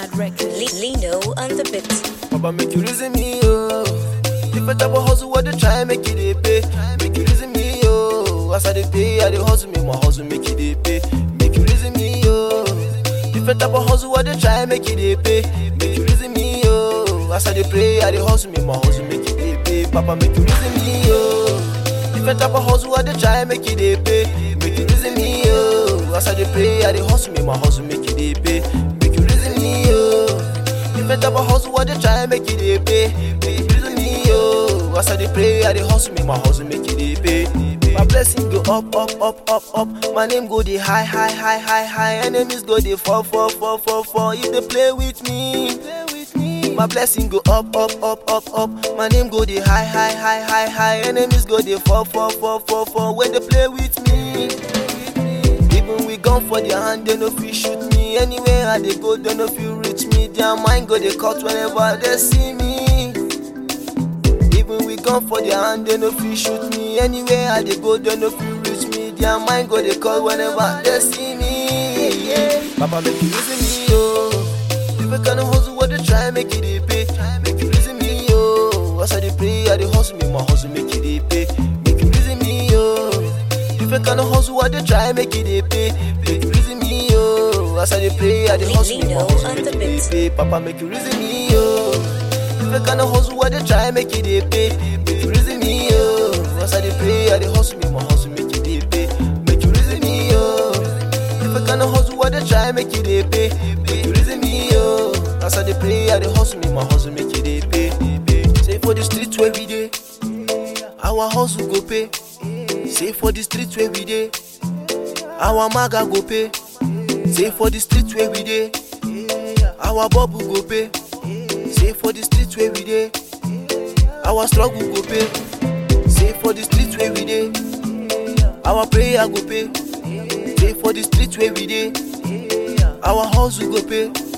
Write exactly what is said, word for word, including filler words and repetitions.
Bad record. Lino on the beat. Papa make you reason me, oh. If I type of hustle, what they try make it they pay. Make you reason me, oh. As I they pay, I they hustle, make my hustle make it they pay. Make you reason me, oh. If I type of hustle, what they try make it they pay. Make you reason me, oh. As I they pray, I they hustle, make my hustle make it they pay. Papa make you reason me, oh. If I type of hustle, what they try make it they pay. Make you reason me, oh. As I they pray, I they hustle, make my hustle make it they pay. Make you reason me, oh. If I type of hustle, what they try make it they pay. Make you reason me, oh. As I they pray, I they hustle, make my hustle make it they pay. My blessing go up, up, up, up, up. My name go the high, high, high, high, high. Enemies go the fall, fall, fall, fall, fall. If they play with me, play with me. My blessing go up, up, up, up, up. My name go the high, high, high, high, high. Enemies go the fall, fall, fall, fall, fall. When they play with me, even we gone for their hand, they no fit shoot me. Anywhere I they go, they no fit reach me. Their mind go they cut whenever they see me. Even we gone for their hand, they no fit shoot me. Anywhere I they go, they no fit reach me. Their mind go they cut whenever they see me. Yeah. Papa make you reason me, oh. If I can't hustle, what they try make it they pay. Make you reason me, oh. As I they pray, I they hustle, make my hustle make it they pay. Make you reason me, oh. If I can't hustle, what they try make it they pay. Make you reason me, oh. As I they pray, I they hustle, make my hustle make it they pay. Papa make you reason me, oh. If I can't hustle, what they try make it they pay. Make you reason me, oh. As I they pray, I they hustle, make my hustle make it they pay. Make you reason me, oh. If I can't hustle, what they try make it they pay. Make you reason me, oh. As I they pray, I they hustle, make my hustle make it they pay. Say for the streets where we dey, our hustle go pay. Say for the streets where we dey, our maga go pay. Say for the streets where we dey, our bubble go pay. Say for the streets where we dey, our struggle go pay. Say for the streets where we dey, our prayer go pay. Say for the streets where we dey, our hustle go pay.